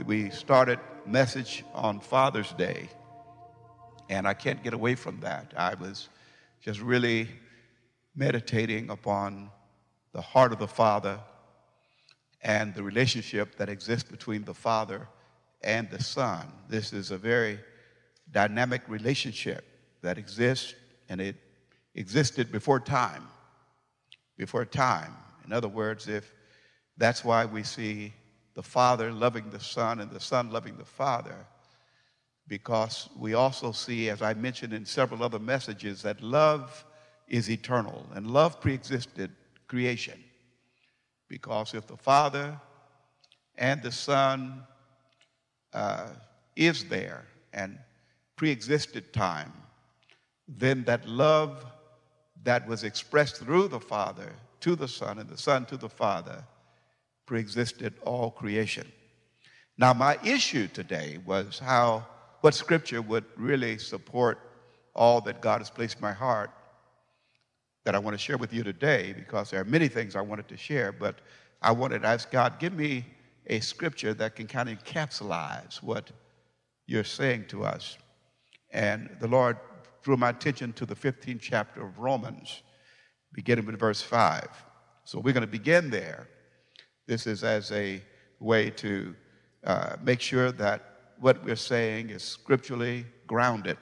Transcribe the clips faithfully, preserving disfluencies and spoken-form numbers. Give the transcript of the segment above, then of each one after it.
we started message on Father's Day, and I can't get away from that. I was just really meditating upon the heart of the Father and the relationship that exists between the Father and the Son. This is a very dynamic relationship that exists, and it existed before time. Before time. In other words, if that's why we see the Father loving the Son and the Son loving the Father, because we also see, as I mentioned in several other messages, that love is eternal and love preexisted creation. Because if the Father and the Son uh, is there and preexisted time, then that love that was expressed through the Father to the Son and the Son to the Father preexisted all creation. Now, my issue today was how, what scripture would really support all that God has placed in my heart that I want to share with you today, because there are many things I wanted to share, but I wanted to ask God, give me a scripture that can kind of encapsulate what you're saying to us. And the Lord drew my attention to the fifteenth chapter of Romans, beginning with verse five. So we're going to begin there. This is as a way to uh, make sure that what we're saying is scripturally grounded.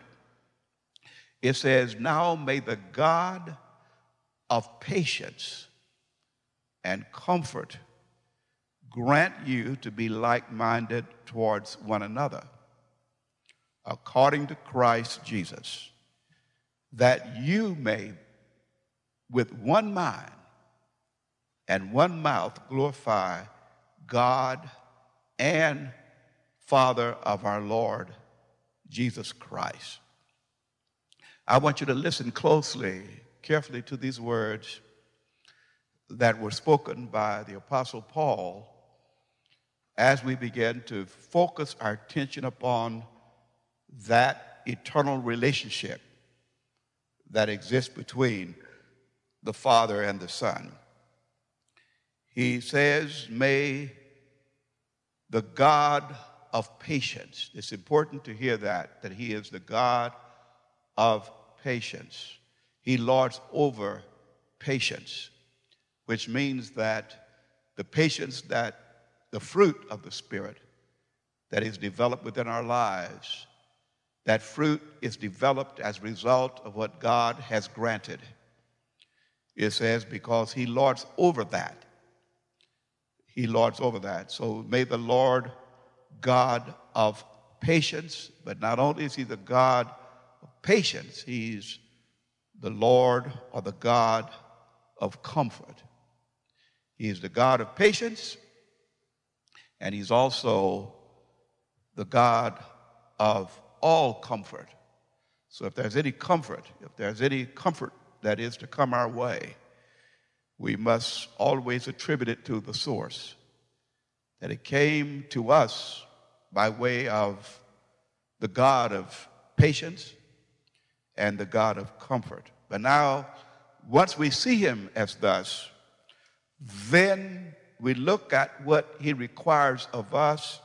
It says, "Now may the God of patience and comfort grant you to be like-minded towards one another, according to Christ Jesus, that you may with one mind and one mouth glorify God and Father of our Lord Jesus Christ." I want you to listen closely, carefully to these words that were spoken by the Apostle Paul as we begin to focus our attention upon that eternal relationship that exists between the Father and the Son. He says, "May the God of patience," it's important to hear that, that he is the God of patience. He lords over patience, which means that the patience that the fruit of the Spirit that is developed within our lives, that fruit is developed as a result of what God has granted. It says, because he lords over that. He lords over that. So may the Lord God of patience, but not only is he the God of patience, he's the Lord or the God of comfort. He is the God of patience, and he's also the God of all comfort. So if there's any comfort, if there's any comfort that is to come our way, we must always attribute it to the source, that it came to us by way of the God of patience and the God of comfort. But now, once we see him as thus, then we look at what he requires of us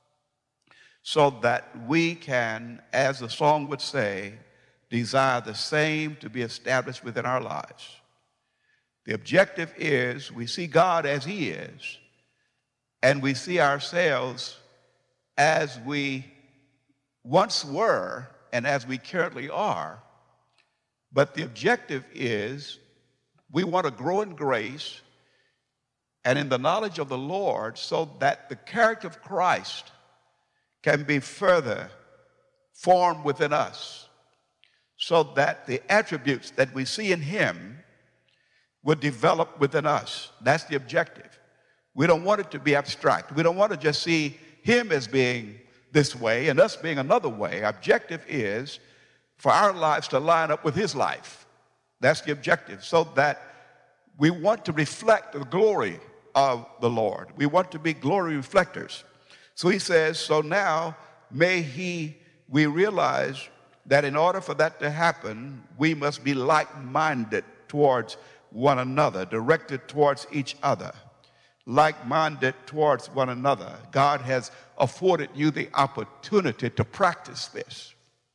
so that we can, as the song would say, desire the same to be established within our lives. The objective is we see God as he is, and we see ourselves as we once were and as we currently are. But the objective is we want to grow in grace and in the knowledge of the Lord so that the character of Christ can be further formed within us, so that the attributes that we see in him would develop within us. That's the objective. We don't want it to be abstract. We don't want to just see him as being this way and us being another way. Objective is for our lives to line up with his life. That's the objective, so that we want to reflect the glory of the Lord. We want to be glory reflectors. So he says, so now may he, we realize that in order for that to happen, we must be like-minded towards one another, directed towards each other. like-minded towards one another. God has afforded you the opportunity to practice this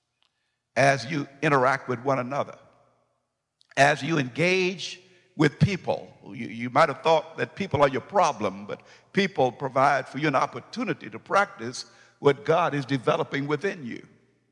as you interact with one another, as you engage with people. You, you might have thought that people are your problem, but people provide for you an opportunity to practice what God is developing within you.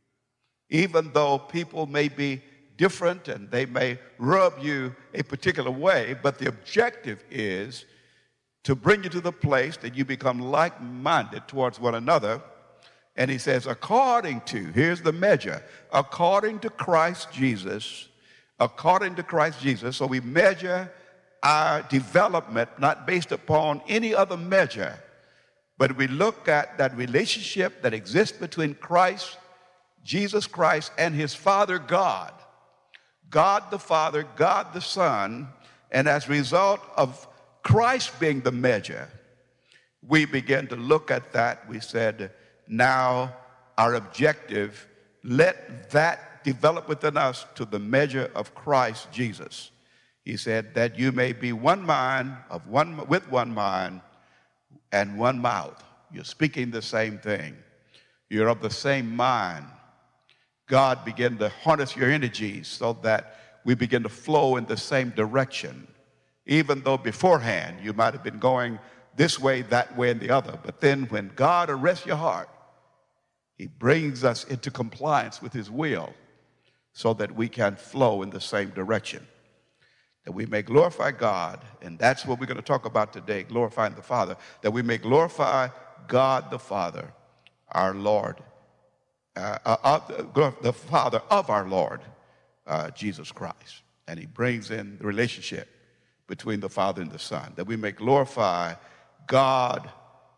Even though people may be different and they may rub you a particular way, but the objective is to bring you to the place that you become like-minded towards one another. And he says, according to, here's the measure, according to Christ Jesus, according to Christ Jesus. So we measure our development not based upon any other measure, but we look at that relationship that exists between Christ, Jesus Christ, and his Father God. God the Father, God the Son, and as a result of Christ being the measure, we begin to look at that. We said, now our objective, let that develop within us to the measure of Christ Jesus. He said that you may be one mind, of one with one mind and one mouth. You're speaking the same thing. You're of the same mind. God began to harness your energies so that we begin to flow in the same direction. Even though beforehand you might have been going this way, that way, and the other. But then when God arrests your heart, he brings us into compliance with his will so that we can flow in the same direction, that we may glorify God. And that's what we're going to talk about today, glorifying the Father, that we may glorify God the Father, our Lord, uh, uh, the Father of our Lord, uh, Jesus Christ. And he brings in the relationship between the Father and the Son, that we may glorify God,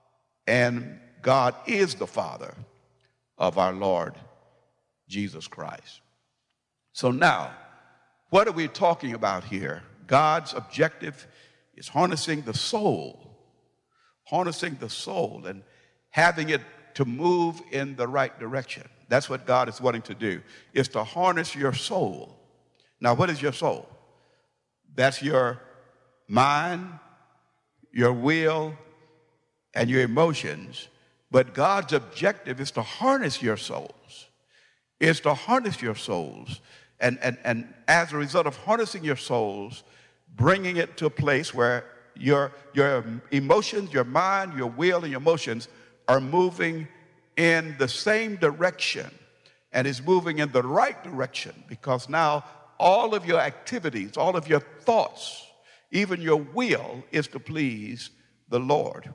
and God is the Father of our Lord Jesus Christ. So now, what are we talking about here? God's objective is harnessing the soul, harnessing the soul and having it to move in the right direction. That's what God is wanting to do, is to harness your soul. Now, what is your soul? That's your mind, your will, and your emotions. But God's objective is to harness your souls, is to harness your souls. And, and, and as a result of harnessing your souls, bringing it to a place where your, your emotions, your mind, your will, and your emotions are moving in the same direction and is moving in the right direction, because now all of your activities, all of your thoughts, even your will is to please the Lord.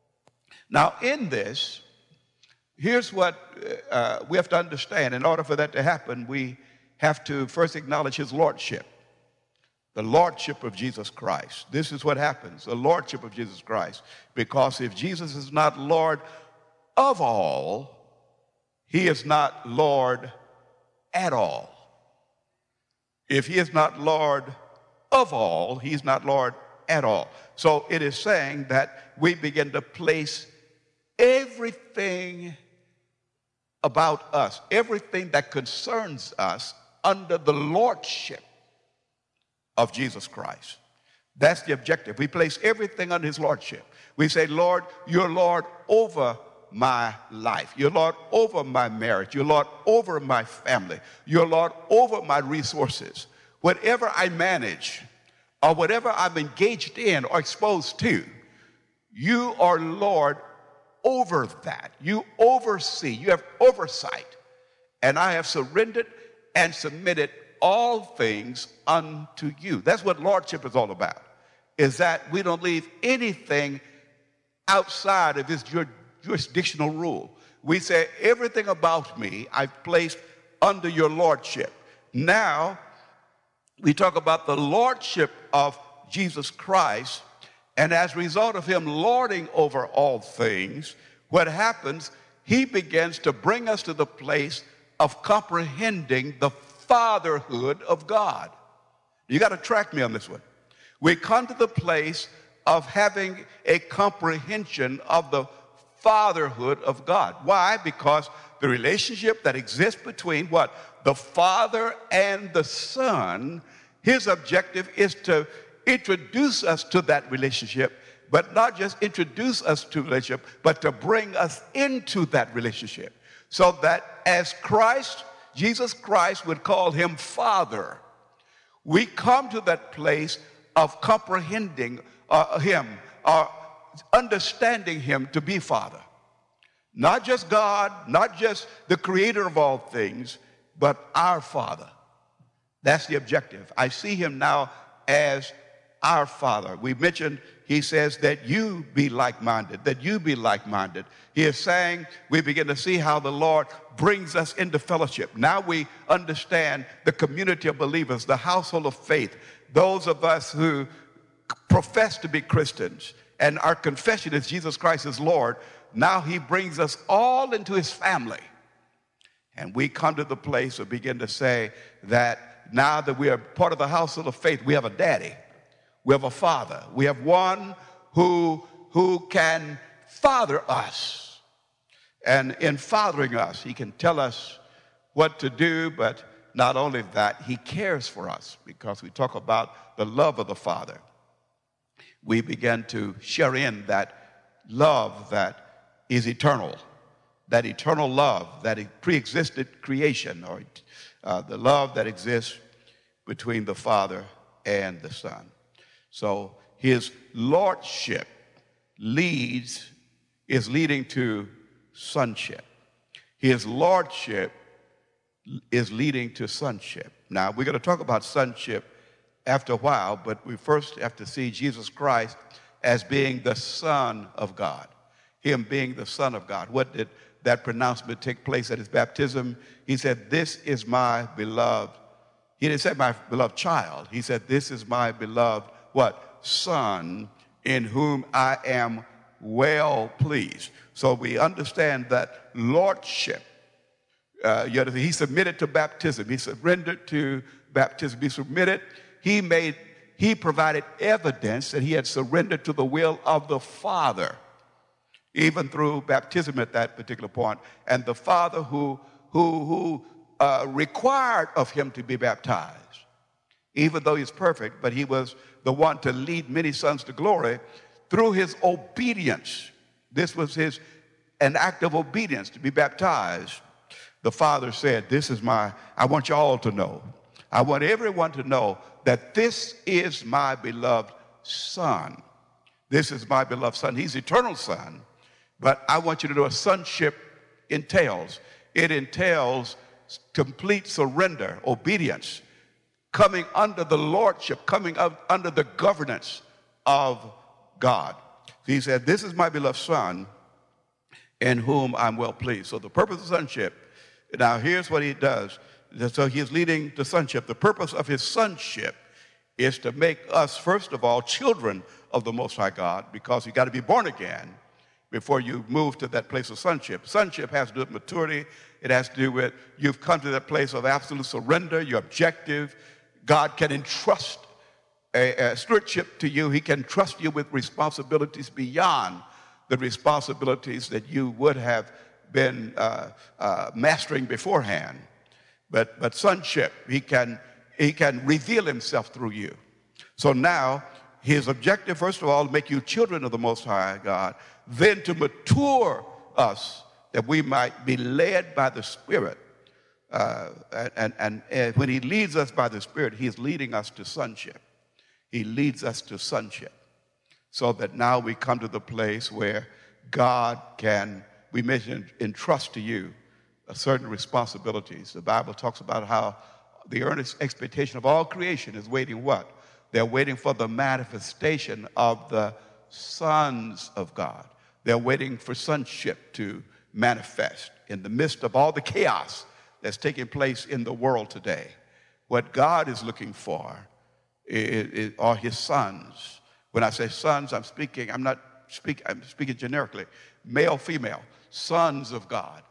Now, in this, here's what uh, we have to understand. In order for that to happen, we have to first acknowledge his lordship, the lordship of Jesus Christ. This is what happens, the lordship of Jesus Christ. Because if Jesus is not Lord of all, he is not Lord at all. If he is not Lord of all, he's not Lord at all. So it is saying that we begin to place everything about us, everything that concerns us, under the lordship of Jesus Christ. That's the objective. We place everything under his lordship. We say, Lord, you're Lord over my life. You're Lord over my marriage. You're Lord over my family. You're Lord over my resources. Whatever I manage or whatever I'm engaged in or exposed to, you are Lord over that. You oversee. You have oversight. And I have surrendered and submitted all things unto you. That's what lordship is all about, is that we don't leave anything outside of his jurisdictional rule. We say, everything about me I've placed under your lordship. Now, we talk about the lordship of Jesus Christ, and as a result of him lording over all things, what happens, he begins to bring us to the place of comprehending the fatherhood of God. You got to track me on this one. We come to the place of having a comprehension of the fatherhood of God. Why? Because the relationship that exists between what? The Father and the Son, his objective is to introduce us to that relationship but not just introduce us to relationship, but to bring us into that relationship. So that as Christ, Jesus Christ would call him Father, we come to that place of comprehending uh, him, uh, understanding him to be Father. Not just God, not just the creator of all things, but our Father. That's the objective. I see him now as our Father. We mentioned, he says that you be like-minded, that you be like-minded. He is saying, we begin to see how the Lord brings us into fellowship. Now we understand the community of believers, the household of faith, those of us who profess to be Christians, and our confession is Jesus Christ is Lord. Now he brings us all into his family. And we come to the place of begin to say that now that we are part of the household of faith, we have a daddy. We have a father. We have one who, who can father us. And in fathering us, he can tell us what to do, but not only that, he cares for us, because we talk about the love of the Father. We begin to share in that love that is eternal, that eternal love that pre-existed creation, or uh, the love that exists between the Father and the Son. So his lordship leads, is leading to sonship. His lordship is leading to sonship. Now, we're going to talk about sonship after a while, but we first have to see Jesus Christ as being the Son of God. Him being the Son of God. What did that pronouncement take place at his baptism? He said, "This is my beloved." He didn't say my beloved child. He said, "This is my beloved," what? "Son, in whom I am well pleased." So we understand that lordship. Uh, you know, he submitted to baptism. He surrendered to baptism. He submitted. He made. He provided evidence that he had surrendered to the will of the Father, even through baptism at that particular point. And the Father who who who uh, required of him to be baptized, even though he's perfect, but he was the one to lead many sons to glory through his obedience. This was his an act of obedience to be baptized. The Father said, "This is my, I want you all to know, I want everyone to know that this is my beloved Son. This is my beloved Son." He's eternal Son, but I want you to know what sonship entails. It entails complete surrender, obedience, coming under the lordship, coming up under the governance of God. He said, "This is my beloved Son, in whom I'm well pleased." So the purpose of sonship, now here's what he does. So he is leading to sonship. The purpose of his sonship is to make us, first of all, children of the Most High God, because you got to be born again before you move to that place of sonship. Sonship has to do with maturity. It has to do with you've come to that place of absolute surrender. You're objective. God can entrust a, a stewardship to you. He can trust you with responsibilities beyond the responsibilities that you would have been uh, uh, mastering beforehand. But, but sonship, he can, he can reveal himself through you. So now, his objective, first of all, to make you children of the Most High God, then to mature us that we might be led by the Spirit. Uh, and, and, and when he leads us by the Spirit, he is leading us to sonship. He leads us to sonship. So that now we come to the place where God can, we mentioned, entrust to you certain responsibilities. The Bible talks about how the earnest expectation of all creation is waiting what? They're waiting for the manifestation of the sons of God. They're waiting for sonship to manifest in the midst of all the chaos that's taking place in the world today. What God is looking for is, is, are his sons. When I say sons, I'm speaking, I'm not speaking, I'm speaking generically, male, female, sons of God.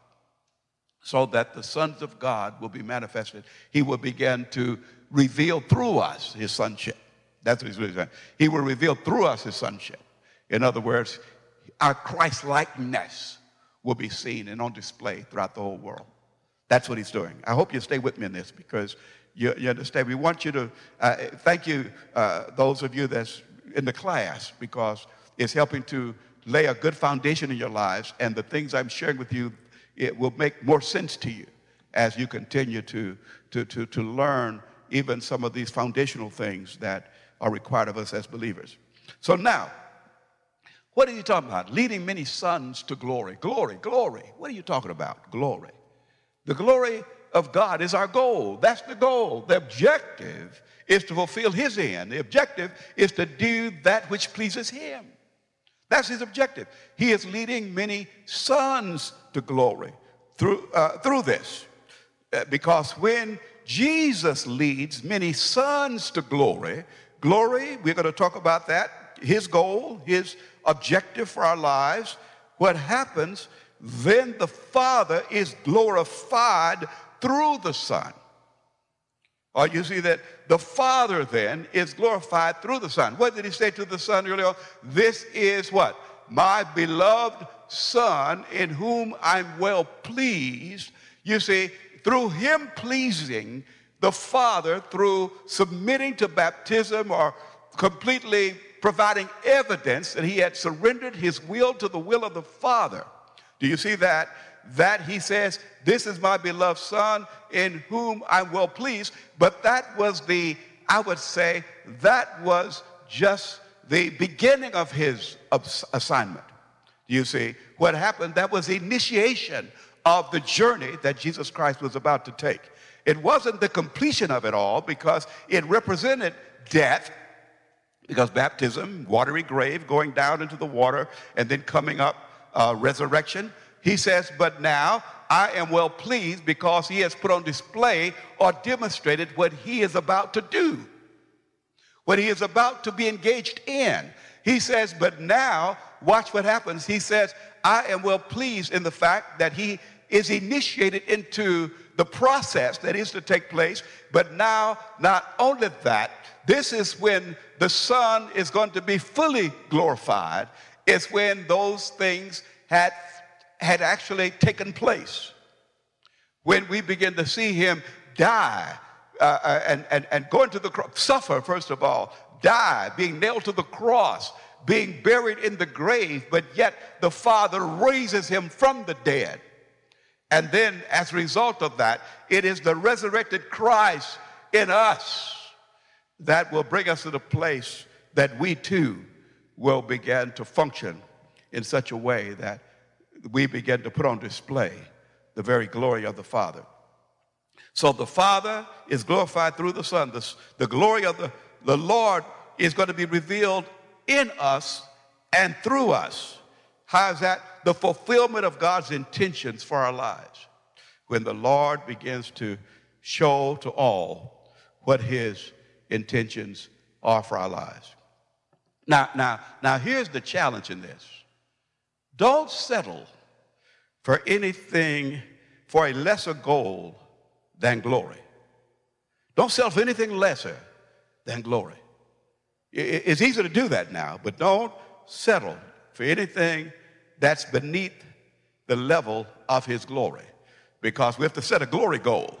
So that the sons of God will be manifested. He will begin to reveal through us his sonship. That's what he's really saying. He will reveal through us his sonship. In other words, our Christ-likeness will be seen and on display throughout the whole world. That's what he's doing. I hope you stay with me in this, because you, you understand. We want you to, uh, thank you, uh, those of you that's in the class, because It's helping to lay a good foundation in your lives, and the things I'm sharing with you, it will make more sense to you as you continue to, to, to, to learn even some of these foundational things that are required of us as believers. So now, what are you talking about? Leading many sons to glory. Glory, glory. What are you talking about? Glory. The glory of God is our goal. That's the goal. The objective is to fulfill his end. The objective is to do that which pleases him. That's his objective. He is leading many sons to glory through, uh, through this. Uh, because when Jesus leads many sons to glory, glory, we're going to talk about that, his goal, his objective for our lives. What happens, then the Father is glorified through the Son. Or you see that the Father then is glorified through the Son. What did he say to the Son earlier? This is what? My beloved Son, in whom I'm well pleased. You see, through him pleasing the Father, through submitting to baptism or completely providing evidence that he had surrendered his will to the will of the Father. Do you see that? That he says, this is my beloved Son in whom I'm well pleased. But that was the, I would say, that was just the beginning of his assignment. You see, what happened, that was the initiation of the journey that Jesus Christ was about to take. It wasn't the completion of it all, because it represented death, because baptism, watery grave, going down into the water, and then coming up, uh, resurrection. He says, but now I am well pleased because he has put on display or demonstrated what he is about to do, what he is about to be engaged in. He says, but now, watch what happens. He says, I am well pleased in the fact that he is initiated into the process that is to take place. But now, not only that, this is when the Son is going to be fully glorified. It's when those things had had actually taken place. When we begin to see him die uh, and, and, and go into the cross, suffer, first of all, die, being nailed to the cross, being buried in the grave, but yet the Father raises him from the dead. And then as a result of that, it is the resurrected Christ in us that will bring us to the place that we too will begin to function in such a way that we begin to put on display the very glory of the Father. So the Father is glorified through the Son. The, the glory of the, the Lord is going to be revealed in us and through us. How is that? The fulfillment of God's intentions for our lives. When the Lord begins to show to all what his intentions are for our lives. Now, now, now here's the challenge in this. Don't settle for anything, for a lesser goal than glory. Don't settle for anything lesser than glory. It's easy to do that now, but don't settle for anything that's beneath the level of his glory, because we have to set a glory goal.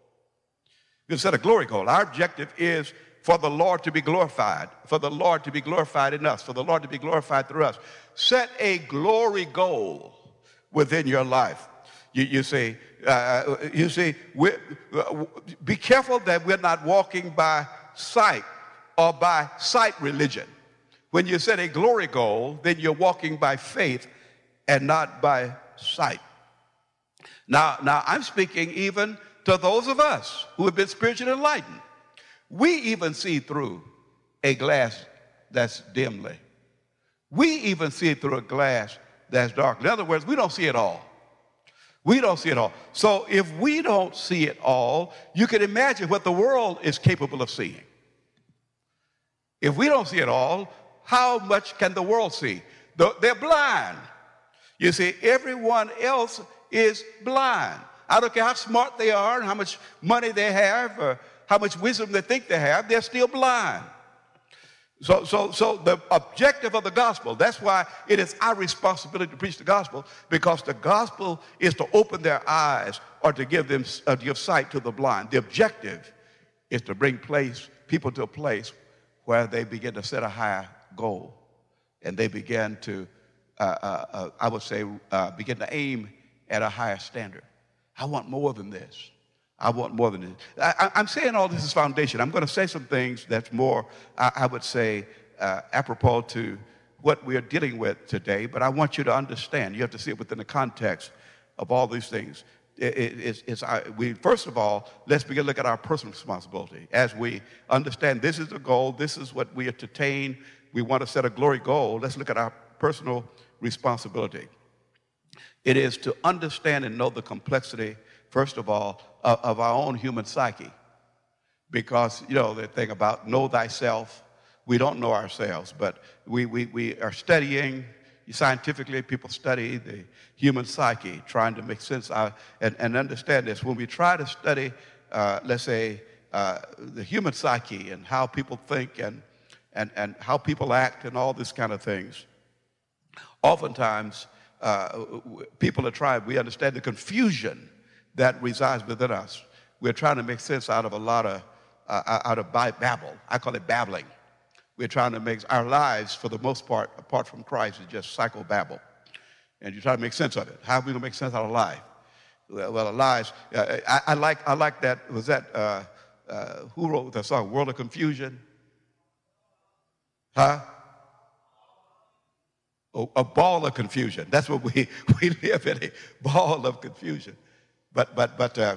We have to set a glory goal. Our objective is for the Lord to be glorified, for the Lord to be glorified in us, for the Lord to be glorified through us. Set a glory goal within your life. You, you see, uh, you see, we, uh, be careful that we're not walking by sight or by sight religion. When you set a glory goal, then you're walking by faith and not by sight. Now, now I'm speaking even to those of us who have been spiritually enlightened. We even see through a glass that's dimly. We even see it through a glass that's dark. In other words, we don't see it all. We don't see it all. So if we don't see it all, you can imagine what the world is capable of seeing. If we don't see it all, how much can the world see? They're blind. You see, everyone else is blind. I don't care how smart they are and how much money they have or how much wisdom they think they have, they're still blind. So, so, so the objective of the gospel, that's why it is our responsibility to preach the gospel, because the gospel is to open their eyes or to give them uh, give sight to the blind. The objective is to bring place people to a place where they begin to set a higher goal, and they began to, uh, uh, uh, I would say, uh, begin to aim at a higher standard. I want more than this. I want more than this. I, I'm saying all this is foundation. I'm going to say some things that's more, I, I would say, uh, apropos to what we are dealing with today, but I want you to understand. You have to see it within the context of all these things. It, it, it's, it's our, we, first of all, let's begin to look at our personal responsibility. As we understand this is the goal, this is what we are to attain, we want to set a glory goal, let's look at our personal responsibility. It is to understand and know the complexity, first of all, of, of our own human psyche. Because, you know, the thing about know thyself, we don't know ourselves, but we, we, we are studying, scientifically, people study the human psyche, trying to make sense of, and, and understand this. When we try to study, uh, let's say, uh, the human psyche and how people think and, and, and how people act and all this kind of things, oftentimes uh, people are trying, we understand the confusion that resides within us. We're trying to make sense out of a lot of, uh, out of babble. I call it babbling. We're trying to make our lives, for the most part, apart from Christ, is just psychobabble. And you try to make sense of it. How are we going to make sense out of life? Well, well lives, uh, I, I, like, I like that, was that, uh, uh, who wrote that song, World of Confusion? Huh? Oh, a ball of confusion. That's what we, we live in, a ball of confusion. But, but, but, uh,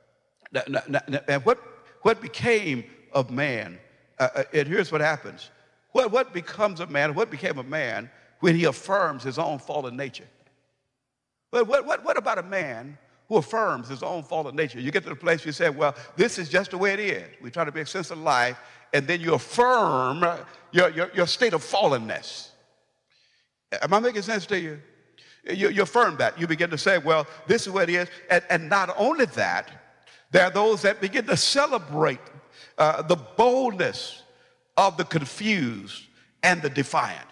and what, what became of man? Uh, and here's what happens. What, what becomes a man, what became a man when he affirms his own fallen nature? But what, what, what about a man who affirms his own fallen nature? You get to the place where you say, well, this is just the way it is. We try to make sense of life, and then you affirm your, your, your state of fallenness. Am I making sense to you? You, you affirm that. You begin to say, well, this is what it is. And, and not only that, there are those that begin to celebrate Uh, the boldness of the confused and the defiant.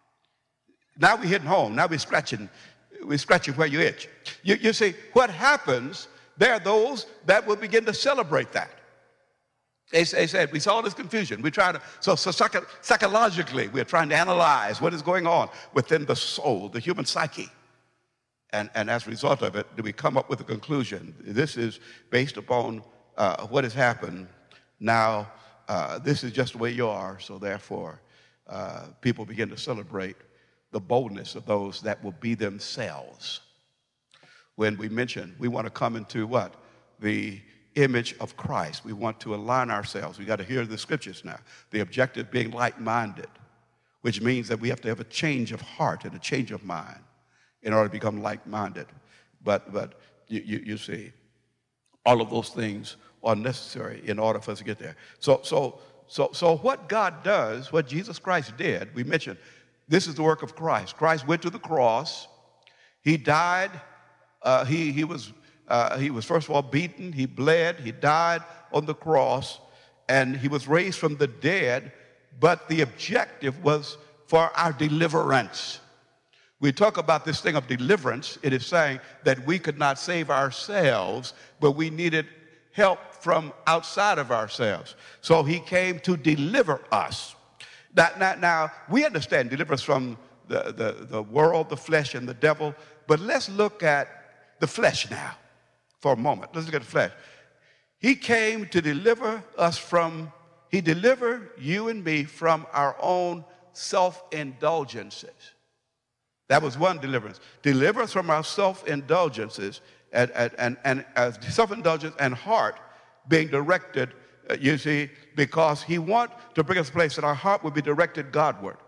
Now we're hitting home. Now we're scratching, we're scratching where you itch. You, you see, what happens, there are those that will begin to celebrate that. They, they said, we saw this confusion. We try to, so, so psycho, psychologically, we're trying to analyze what is going on within the soul, the human psyche. And, and as a result of it, do we come up with a conclusion? This is based upon uh, what has happened. Now, uh, this is just the way you are, so therefore, uh, people begin to celebrate the boldness of those that will be themselves. When we mention we want to come into what? The image of Christ. We want to align ourselves. We got to hear the scriptures now. The objective being like-minded, which means that we have to have a change of heart and a change of mind in order to become like-minded. But, but you, you, you see, all of those things are necessary in order for us to get there. So, so, so, so what God does, what Jesus Christ did, we mentioned, this is the work of Christ. Christ went to the cross. He died. Uh, he, he, was, uh, he was, first of all, beaten. He bled. He died on the cross. And he was raised from the dead. But the objective was for our deliverance. We talk about this thing of deliverance. It is saying that we could not save ourselves, but we needed help from outside of ourselves. So he came to deliver us. Now, now, now we understand deliverance from the, the, the world, the flesh, and the devil, but let's look at the flesh now for a moment. Let's look at the flesh. He came to deliver us from, he delivered you and me from our own self-indulgences. That was one deliverance. Deliver us from our self-indulgences and, and, and, and uh, self-indulgence and heart being directed, uh, you see, because he wants to bring us to a place that our heart would be directed Godward.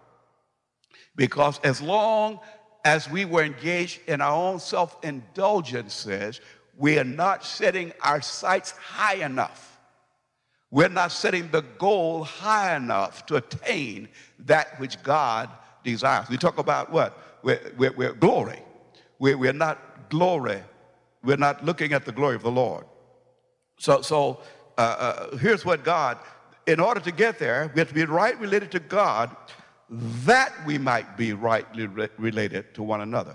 Because as long as we were engaged in our own self-indulgences, we are not setting our sights high enough. We're not setting the goal high enough to attain that which God desires. We talk about what? We're, we're, we're glory. We're, we're not glory. We're not looking at the glory of the Lord. So, so uh, uh, here's what God, in order to get there, we have to be right related to God, that we might be rightly re related to one another.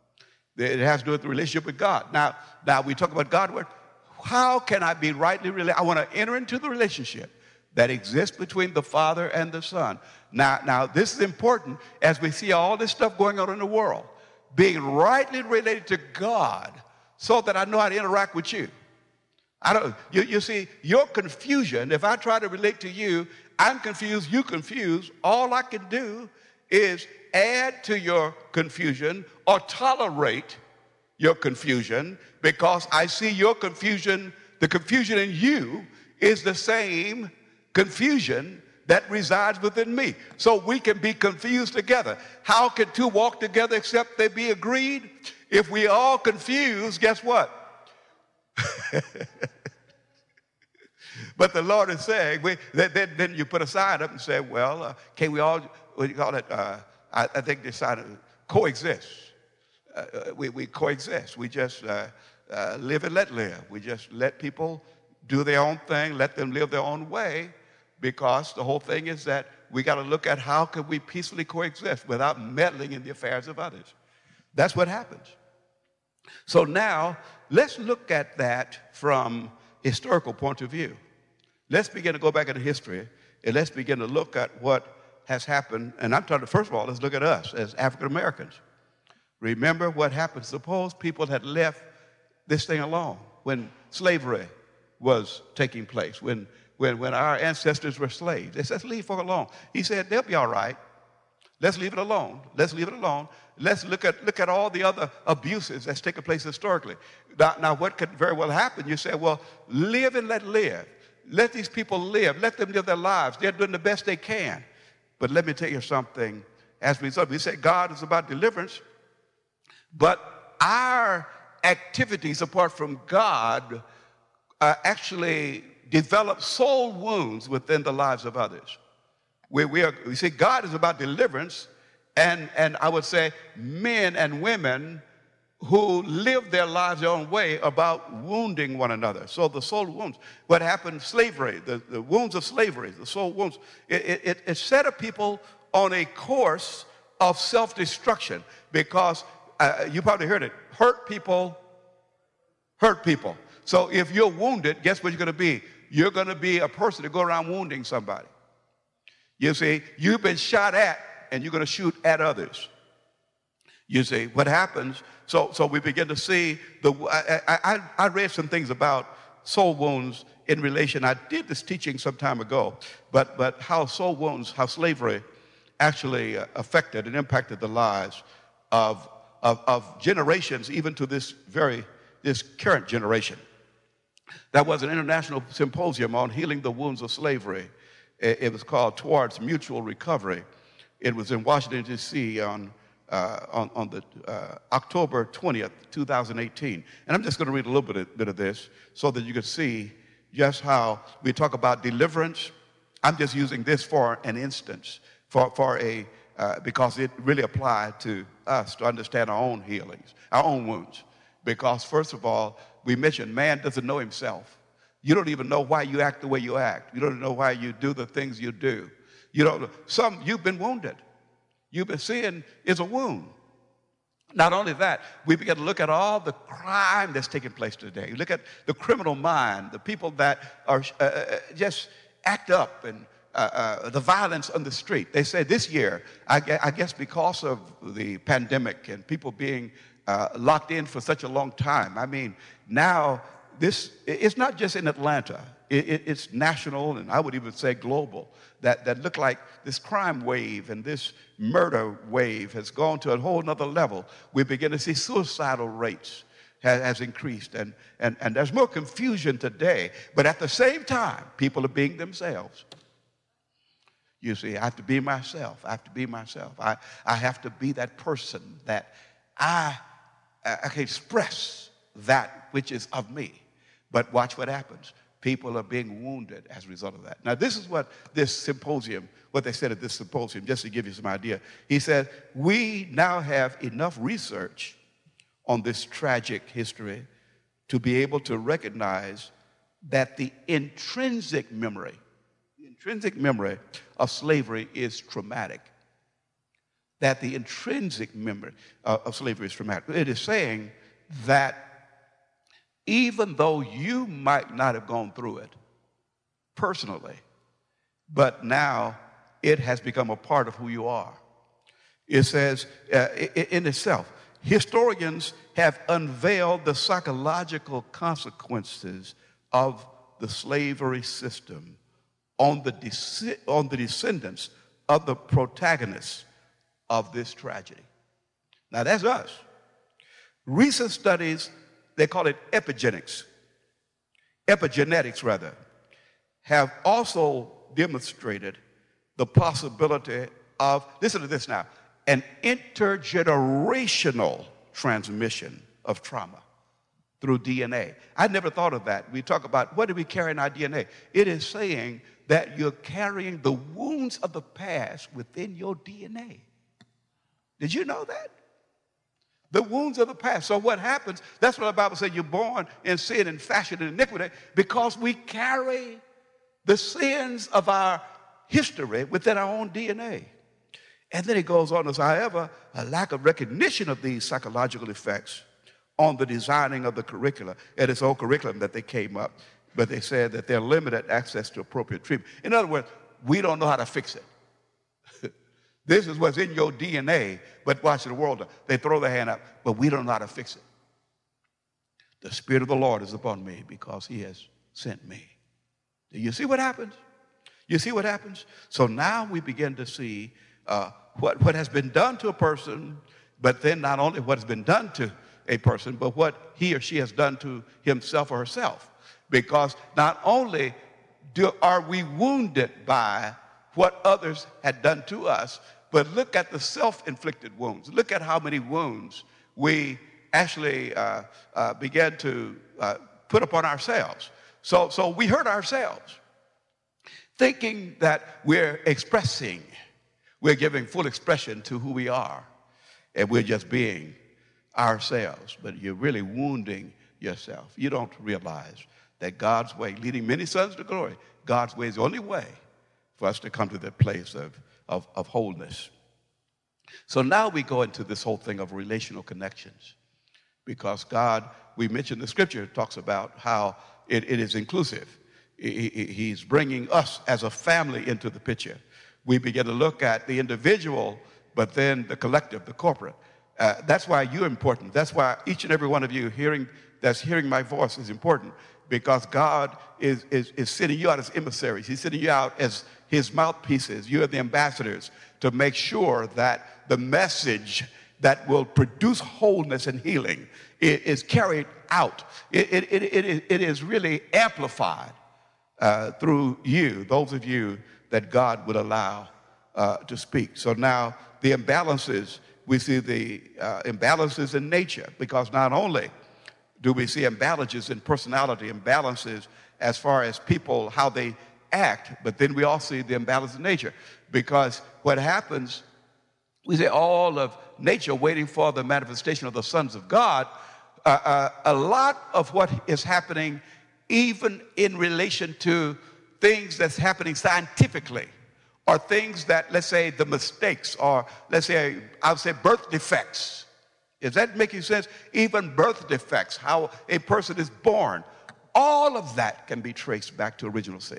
It has to do with the relationship with God. Now, now we talk about Godward. How can I be rightly related? I want to enter into the relationship, that exists between the Father and the Son. Now, now this is important as we see all this stuff going on in the world, being rightly related to God so that I know how to interact with you. I don't, you, you see, your confusion, if I try to relate to you, I'm confused, you confused, all I can do is add to your confusion or tolerate your confusion because I see your confusion, the confusion in you is the same confusion that resides within me. So we can be confused together. How can two walk together except they be agreed? If we all confused, guess what? But the Lord is saying, we, then, then you put a sign up and say, well, uh, can we all, what do you call it? Uh, I, I think they decided coexist. Uh, we, we coexist. We just uh, uh, live and let live. We just let people do their own thing, let them live their own way, because the whole thing is that we got to look at how can we peacefully coexist without meddling in the affairs of others. That's what happens. So now, let's look at that from a historical point of view. Let's begin to go back into history, and let's begin to look at what has happened. And I'm talking, first of all, let's look at us as African Americans. Remember what happened. Suppose people had left this thing alone when slavery was taking place, when, when, when our ancestors were slaves. They said, let's leave folk alone. He said, they'll be all right. Let's leave it alone. Let's leave it alone. Let's look at, look at all the other abuses that's taken place historically. Now, now, what could very well happen? You say, well, live and let live. Let these people live. Let them live their lives. They're doing the best they can. But let me tell you something. As we said, we say God is about deliverance, but our activities apart from God uh, actually develop soul wounds within the lives of others. We, we, are, we see God is about deliverance, and, and I would say men and women who live their lives their own way about wounding one another. So the soul wounds. What happened, slavery, the, the wounds of slavery, the soul wounds, it, it, it set a people on a course of self-destruction because uh, you probably heard it, hurt people, hurt people. So if you're wounded, guess what you're going to be? You're going to be a person to go around wounding somebody. You see, you've been shot at, and you're going to shoot at others. You see, what happens, so, so we begin to see, the. I, I, I read some things about soul wounds in relation. I did this teaching some time ago, but, but how soul wounds, how slavery actually uh, affected and impacted the lives of, of, of generations, even to this very, this current generation. There was an international symposium on healing the wounds of slavery. It, it was called Towards Mutual Recovery. It was in Washington, D C on Uh, on, on the uh, October twentieth, two thousand eighteen. And I'm just going to read a little bit of, bit of this so that you can see just how we talk about deliverance. I'm just using this for an instance, for, for a, uh, because it really applied to us to understand our own healings, our own wounds. Because first of all, we mentioned man doesn't know himself. You don't even know why you act the way you act. You don't know why you do the things you do. You don't, some, you've been wounded. You've been seeing is a wound. Not only that, we begin to look at all the crime that's taking place today. You look at the criminal mind, the people that are uh, just act up, and uh, uh, the violence on the street. They say this year, I, I guess because of the pandemic and people being uh, locked in for such a long time, I mean, now this, it's not just in Atlanta. It, it, it's national, and I would even say global, that, that look like this crime wave and this murder wave has gone to a whole nother level. We begin to see suicidal rates has, has increased, and, and, and there's more confusion today. But at the same time, people are being themselves. You see, I have to be myself. I have to be myself. I, I have to be that person that I, I can express that which is of me. But watch what happens. People are being wounded as a result of that. Now, this is what this symposium, what they said at this symposium, just to give you some idea. He said, we now have enough research on this tragic history to be able to recognize that the intrinsic memory, the intrinsic memory of slavery is traumatic. That the intrinsic memory of slavery is traumatic. It is saying that even though you might not have gone through it personally, but now it has become a part of who you are. It says uh, in itself, historians have unveiled the psychological consequences of the slavery system on the, de- on the descendants of the protagonists of this tragedy. Now, that's us. Recent studies, they call it epigenetics, epigenetics rather, have also demonstrated the possibility of, listen to this now, an intergenerational transmission of trauma through D N A. I never thought of that. We talk about what do we carry in our D N A? It is saying that you're carrying the wounds of the past within your D N A. Did you know that? The wounds of the past. So what happens, that's what the Bible says, you're born in sin and fashioned in iniquity, because we carry the sins of our history within our own D N A. And then it goes on as, however, a lack of recognition of these psychological effects on the designing of the curricula, and its own curriculum that they came up, but they said that they're limited access to appropriate treatment. In other words, we don't know how to fix it. This is what's in your D N A, but watch the world. They throw their hand up, but we don't know how to fix it. The Spirit of the Lord is upon me because he has sent me. Do you see what happens? You see what happens? So now we begin to see uh, what, what has been done to a person, but then not only what has been done to a person, but what he or she has done to himself or herself. Because not only do, are we wounded by what others had done to us, but look at the self-inflicted wounds. Look at how many wounds we actually uh, uh, began to uh, put upon ourselves. So, so we hurt ourselves, thinking that we're expressing, we're giving full expression to who we are, and we're just being ourselves, but you're really wounding yourself. You don't realize that God's way, leading many sons to glory, God's way is the only way for us to come to that place of, of, of wholeness. So now we go into this whole thing of relational connections, because God, we mentioned the scripture, talks about how it, it is inclusive. He, he's bringing us as a family into the picture. We begin to look at the individual, but then the collective, the corporate. Uh, that's why you're important. That's why each and every one of you hearing that's hearing my voice is important, because God is, is, is sending you out as emissaries. He's sending you out as his mouthpieces. You are the ambassadors to make sure that the message that will produce wholeness and healing is carried out. It, it, it, it, it is really amplified uh, through you, those of you that God would allow uh, to speak. So now the imbalances, we see the uh, imbalances in nature, because not only do we see imbalances in personality, imbalances as far as people, how they act, but then we also see the imbalance in nature. Because what happens, we say all of nature waiting for the manifestation of the sons of God. Uh, uh, a lot of what is happening, even in relation to things that's happening scientifically, or things that, let's say, the mistakes, or let's say, I would say birth defects. Is that making sense? Even birth defects, how a person is born, all of that can be traced back to original sin.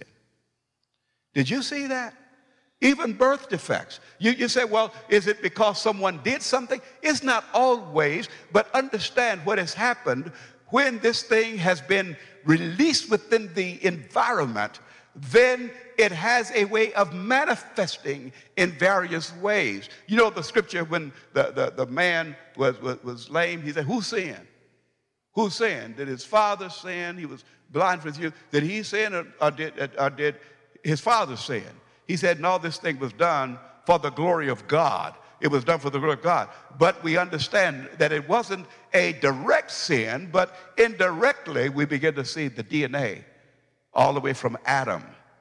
Did you see that? Even birth defects. You, you say, well, is it because someone did something? It's not always, but understand what has happened when this thing has been released within the environment. Then it has a way of manifesting in various ways. You know the scripture, when the, the, the man was, was, was lame, he said, who sinned? Who sinned? Did his father sin? He was blind for his youth. Did he sin, or, or, did, or did his father sin? He said, no, this thing was done for the glory of God. It was done for the glory of God. But we understand that it wasn't a direct sin, but indirectly we begin to see the D N A all the way from Adam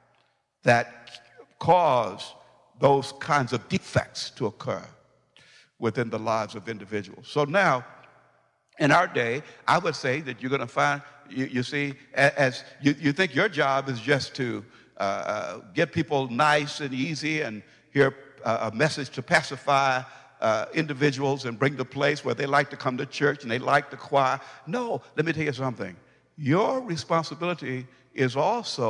that cause those kinds of defects to occur within the lives of individuals. So now, in our day, I would say that you're going to find, you, you see, as you, you think your job is just to uh, uh, get people nice and easy and hear uh, a message to pacify uh, individuals and bring the place where they like to come to church and they like the choir. No, let me tell you something. Your responsibility is also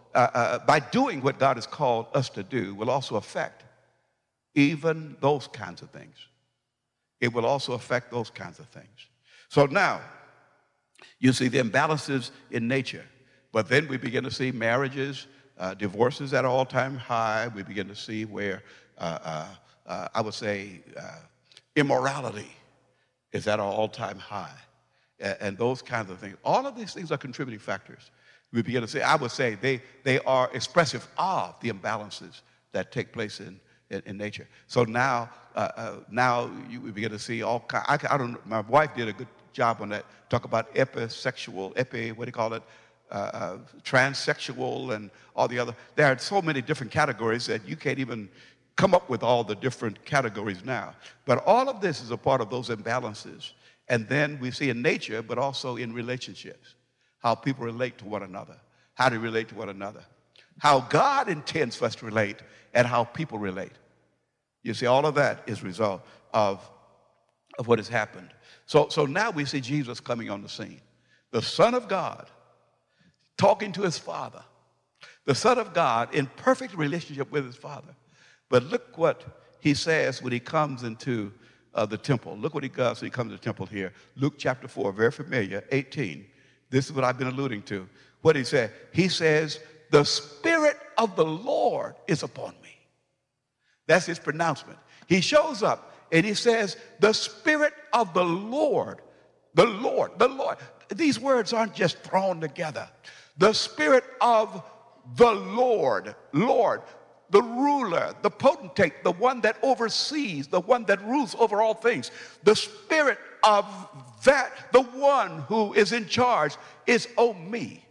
uh, uh, by doing what God has called us to do will also affect even those kinds of things. It will also affect those kinds of things. So now, you see the imbalances in nature, but then we begin to see marriages, uh, divorces at an all-time high. We begin to see where, uh, uh, uh, I would say, uh, immorality is at an all-time high, and, and those kinds of things. All of these things are contributing factors. We begin to say, I would say, they, they are expressive of the imbalances that take place in, in, in nature. So now, uh, uh, now you we begin to see all kinds. I, I don't. My wife did a good job on that. Talk about episexual, epi, what do you call it? Uh, uh, transsexual, and all the other. There are so many different categories that you can't even come up with all the different categories now. But all of this is a part of those imbalances. And then we see in nature, but also in relationships, how people relate to one another, how they relate to one another, how God intends for us to relate, and how people relate. You see, all of that is a result of, of what has happened. So, so now we see Jesus coming on the scene, the Son of God, talking to his Father, the Son of God in perfect relationship with his Father. But look what he says when he comes into uh, the temple. Look what he does when he comes to the temple here. Luke chapter four, very familiar, eighteen. This is what I've been alluding to. What he said, he says, the Spirit of the Lord is upon me. That's his pronouncement. He shows up and he says, the Spirit of the Lord, the Lord, the Lord. These words aren't just thrown together. The Spirit of the Lord, Lord, the ruler, the potentate, the one that oversees, the one that rules over all things. The Spirit of that, the one who is in charge, is on me.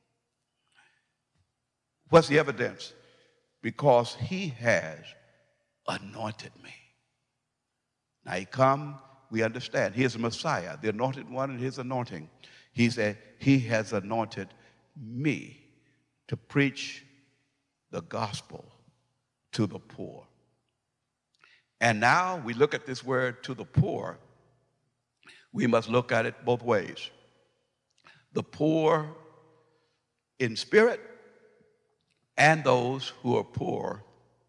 What's the evidence? Because he has anointed me. Now he come, we understand. He is the Messiah, the anointed one, and his anointing. He said, he has anointed me to preach the gospel to the poor. And now we look at this word to the poor, we must look at it both ways. The poor in spirit and those who are poor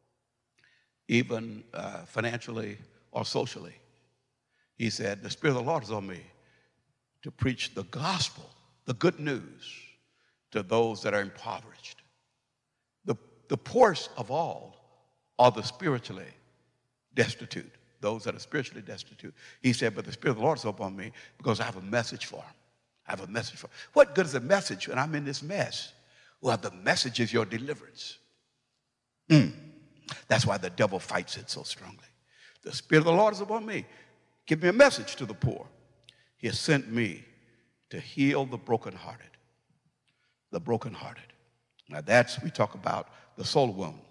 even uh, financially or socially. He said, the Spirit of the Lord is on me to preach the gospel, the good news, to those that are impoverished. The, the poorest of all are the spiritually destitute, those that are spiritually destitute. He said, but the Spirit of the Lord is upon me because I have a message for them. I have a message for them. What good is a message when I'm in this mess? Well, the message is your deliverance. Mm. That's why the devil fights it so strongly. The Spirit of the Lord is upon me. Give me a message to the poor. He has sent me to heal the brokenhearted. The brokenhearted. Now that's, we talk about the soul wound.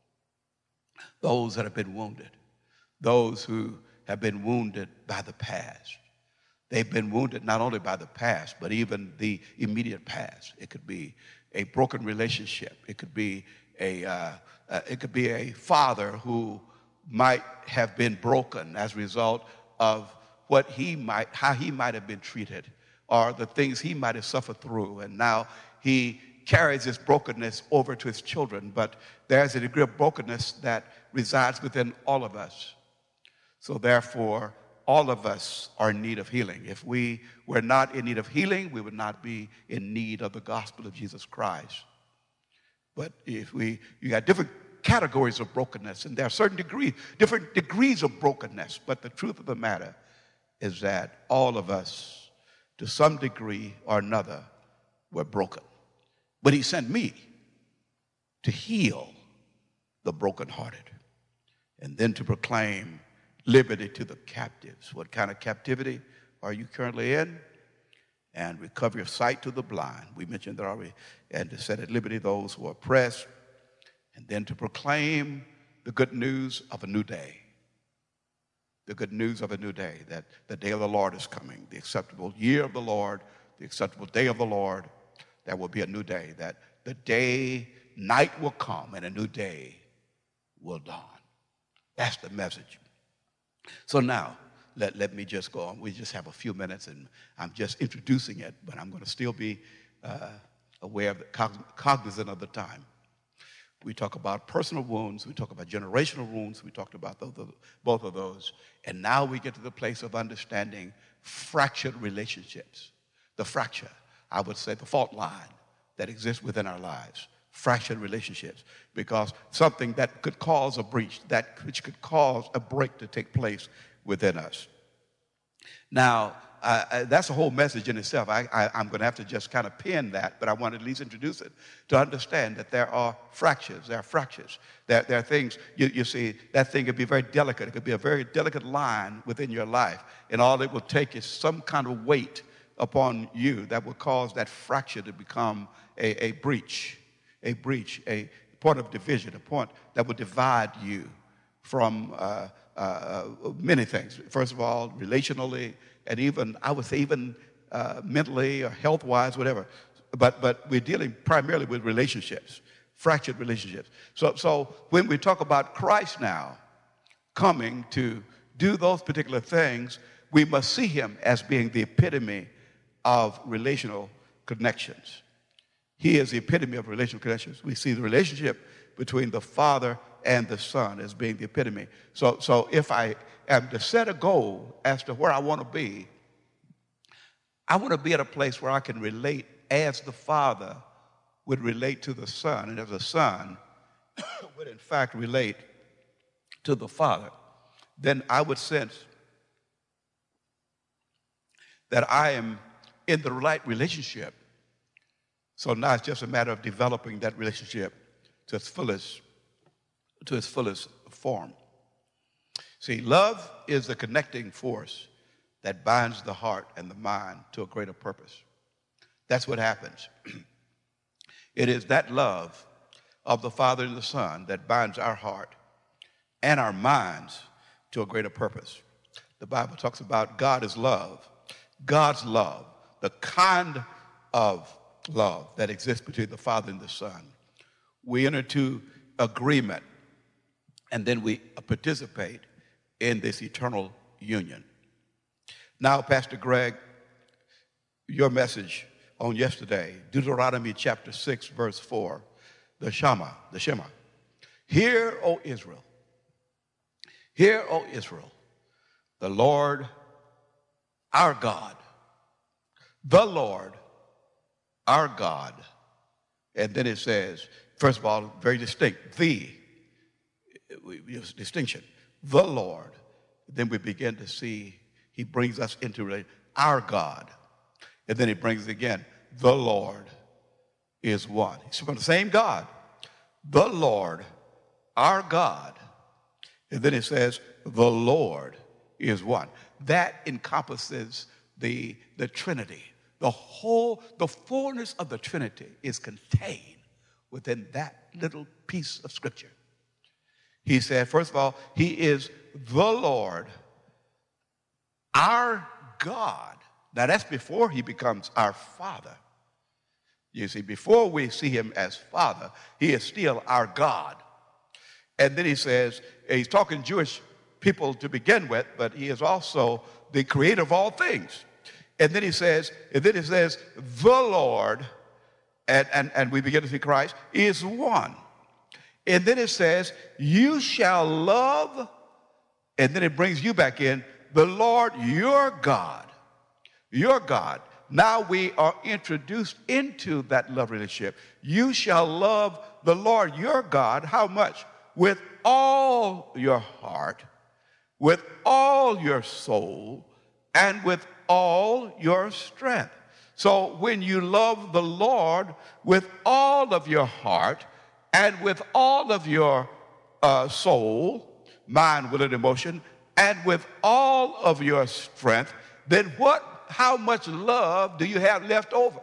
Those that have been wounded. Those who have been wounded by the past. They've been wounded not only by the past, but even the immediate past. It could be a broken relationship. It could be a, uh, uh, it could be a father who might have been broken as a result of what he might, how he might have been treated, or the things he might have suffered through. And now he carries this brokenness over to his children. But there's a degree of brokenness that resides within all of us. So therefore, all of us are in need of healing. If we were not in need of healing, we would not be in need of the gospel of Jesus Christ. But if we, you got different categories of brokenness, and there are certain degrees, different degrees of brokenness. But the truth of the matter is that all of us, to some degree or another, were broken. But he sent me to heal the brokenhearted and then to proclaim liberty to the captives. What kind of captivity are you currently in? And recover your sight to the blind. We mentioned that already. And to set at liberty those who are oppressed. And then to proclaim the good news of a new day. The good news of a new day, that the day of the Lord is coming. The acceptable year of the Lord, the acceptable day of the Lord. There will be a new day, that the day, night will come and a new day will dawn. That's the message. So now, let, let me just go on. We just have a few minutes, and I'm just introducing it, but I'm going to still be uh, aware of the, cognizant of the time. We talk about personal wounds. We talk about generational wounds. We talked about those, both of those. And now we get to the place of understanding fractured relationships. The fracture, I would say the fault line that exists within our lives. Fractured relationships. Because something that could cause a breach, that which could cause a break to take place within us. Now, uh, that's a whole message in itself. I, I, I'm going to have to just kind of pin that, but I want to at least introduce it to understand that there are fractures. There are fractures. There, there are things, you, you see, that thing could be very delicate. It could be a very delicate line within your life, and all it will take is some kind of weight upon you that will cause that fracture to become a, a breach, a breach, a point of division, a point that will divide you from uh, uh, many things. First of all, relationally, and even, I would say, even uh, mentally or health-wise, whatever. But but we're dealing primarily with relationships, fractured relationships. So so when we talk about Christ now coming to do those particular things, we must see him as being the epitome of relational connections. He is the epitome of relational connections. We see the relationship between the Father and the Son as being the epitome. So, so if I am to set a goal as to where I want to be, I want to be at a place where I can relate as the Father would relate to the Son, and as the Son would in fact relate to the Father. Then I would sense that I am in the right relationship. So now it's just a matter of developing that relationship to its fullest, to its fullest form. See, love is the connecting force that binds the heart and the mind to a greater purpose. That's what happens. It is that love of the Father and the Son that binds our heart and our minds to a greater purpose. The Bible talks about God is love. God's love, the kind of love that exists between the Father and the Son. We enter into agreement, and then we participate in this eternal union. Now, Pastor Greg, your message on yesterday, Deuteronomy chapter six, verse four, the Shema, the Shema. Hear, O Israel, hear, O Israel, the Lord our God, the Lord our God. And then it says, first of all, very distinct, the, distinction, the Lord. Then we begin to see he brings us into our God. And then he brings it again, the Lord is one. He's from the same God, the Lord, our God. And then it says, the Lord is one. That encompasses the, the Trinity. The whole, the fullness of the Trinity is contained within that little piece of scripture. He said, first of all, he is the Lord, our God. Now that's before he becomes our Father. You see, before we see him as Father, he is still our God. And then he says, he's talking Jewish people to begin with, but he is also the creator of all things. And then he says, and then he says, the Lord, and, and, and we begin to see Christ, is one. And then it says, you shall love, and then it brings you back in, the Lord your God, your God. Now we are introduced into that love relationship. You shall love the Lord your God, how much? With all your heart, with all your soul, and with all your strength. So when you love the Lord with all of your heart and with all of your uh, soul, mind, will, and emotion, and with all of your strength, then what, how much love do you have left over?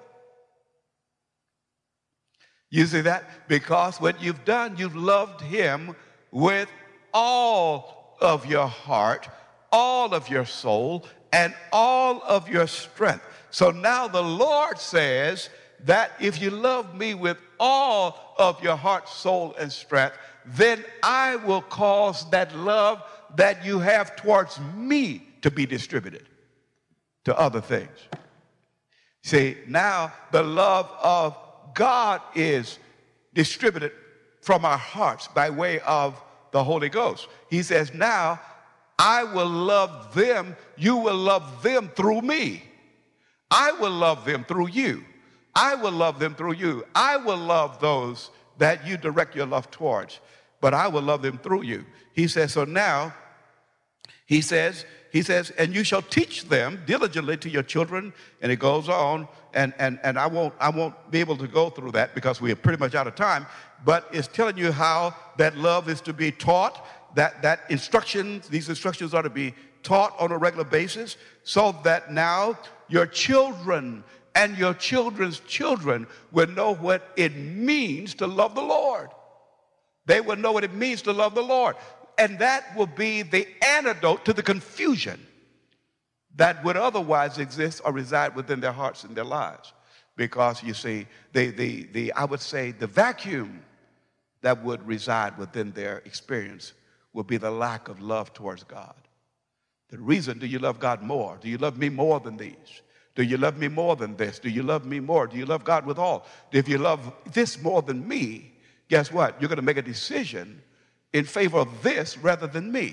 You see that? Because what you've done, you've loved him with all of your heart, all of your soul, and all of your strength. So now the Lord says that if you love me with all of your heart, soul, and strength, then I will cause that love that you have towards me to be distributed to other things. See, now the love of God is distributed from our hearts by way of the Holy Ghost. He says, now I will love them. You will love them through me. I will love them through you. I will love them through you. I will love those that you direct your love towards, but I will love them through you. He says, so now, he says, he says, and you shall teach them diligently to your children. And it goes on, and, and, and I won't, I won't be able to go through that because we are pretty much out of time, but it's telling you how that love is to be taught, that, that instructions, these instructions are to be taught on a regular basis, so that now your children and your children's children will know what it means to love the Lord. They will know what it means to love the Lord. And that will be the antidote to the confusion that would otherwise exist or reside within their hearts and their lives. Because, you see, the, the, the, I would say the vacuum that would reside within their experience will be the lack of love towards God. The reason, do you love God more? Do you love me more than these? Do you love me more than this? Do you love me more? Do you love God with all? If you love this more than me, guess what? You're going to make a decision in favor of this rather than me.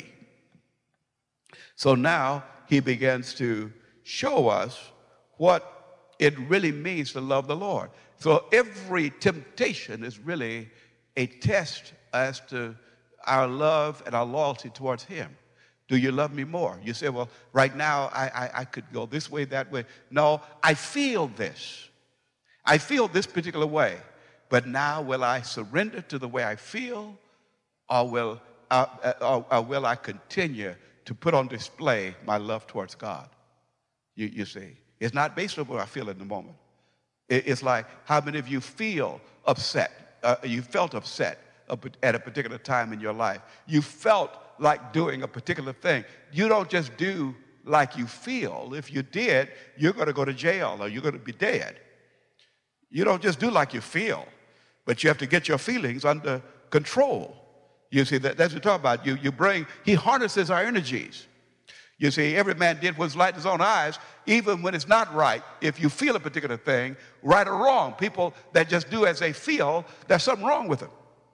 So now he begins to show us what it really means to love the Lord. So every temptation is really a test as to our love and our loyalty towards him. Do you love me more? You say, well, right now I, I, I could go this way, that way. No, I feel this. I feel this particular way. But now will I surrender to the way I feel, or will, uh, uh, or, or will I continue to put on display my love towards God? You, you see, it's not based on what I feel in the moment. It, it's like, how many of you feel upset? Uh, you felt upset at a particular time in your life. You felt like doing a particular thing. You don't just do like you feel. If you did, you're going to go to jail or you're going to be dead. You don't just do like you feel, but you have to get your feelings under control. You see, that, that's what we're talking about. You, you bring, he harnesses our energies. You see, every man did what's light in his own eyes, even when it's not right. If you feel a particular thing, right or wrong, people that just do as they feel, there's something wrong with them.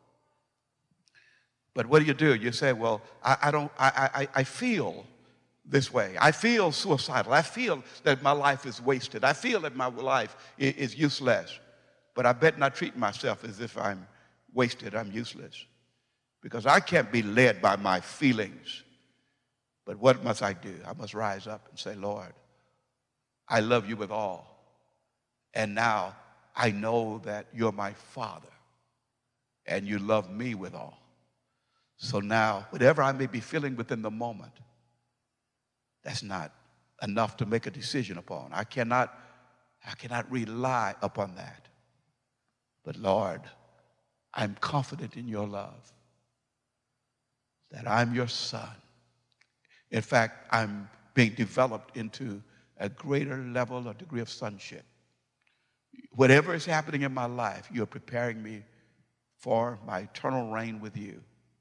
But what do you do? You say, well, I, I don't, I, I, I feel this way. I feel suicidal. I feel that my life is wasted. I feel that my life is, is useless. But I bet not treat myself as if I'm wasted, I'm useless. Because I can't be led by my feelings. But what must I do? I must rise up and say, Lord, I love you with all. And now I know that you're my Father and you love me with all. So now, whatever I may be feeling within the moment, that's not enough to make a decision upon. I cannot, I cannot rely upon that. But Lord, I'm confident in your love, that I'm your son. In fact, I'm being developed into a greater level or degree of sonship. Whatever is happening in my life, you're preparing me for my eternal reign with you.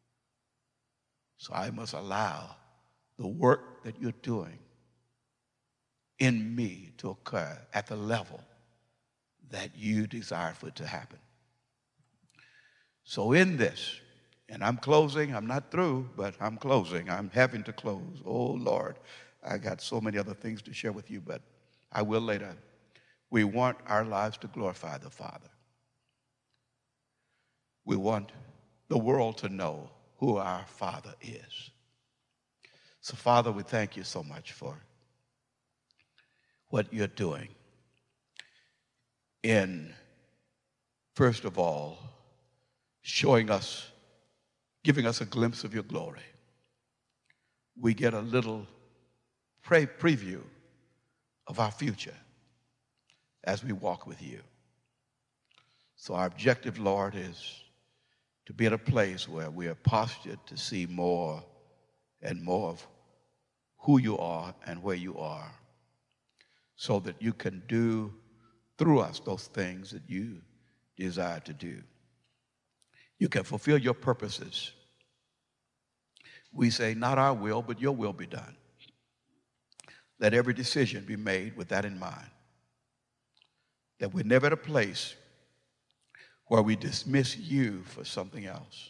So I must allow the work that you're doing in me to occur at the level that you desire for it to happen. So in this, and I'm closing, I'm not through, but I'm closing. I'm having to close. Oh, Lord, I got so many other things to share with you, but I will later. We want our lives to glorify the Father. We want the world to know who our Father is. So, Father, we thank you so much for what you're doing in, first of all, showing us, giving us a glimpse of your glory. We get a little pre- preview of our future as we walk with you. So our objective, Lord, is to be at a place where we are postured to see more and more of who you are and where you are, so that you can do through us those things that you desire to do. You can fulfill your purposes. We say, not our will, but your will be done. Let every decision be made with that in mind, that we're never at a place where we dismiss you for something else.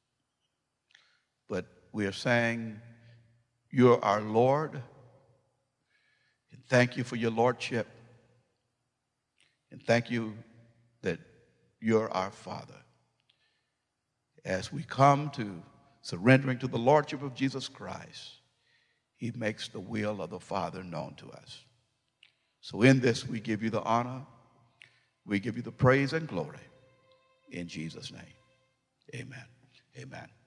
But we are saying, you're our Lord, and thank you for your lordship, and thank you that you're our Father. As we come to surrendering to the lordship of Jesus Christ, he makes the will of the Father known to us. So in this, we give you the honor, we give you the praise and glory. In Jesus' name, amen. Amen.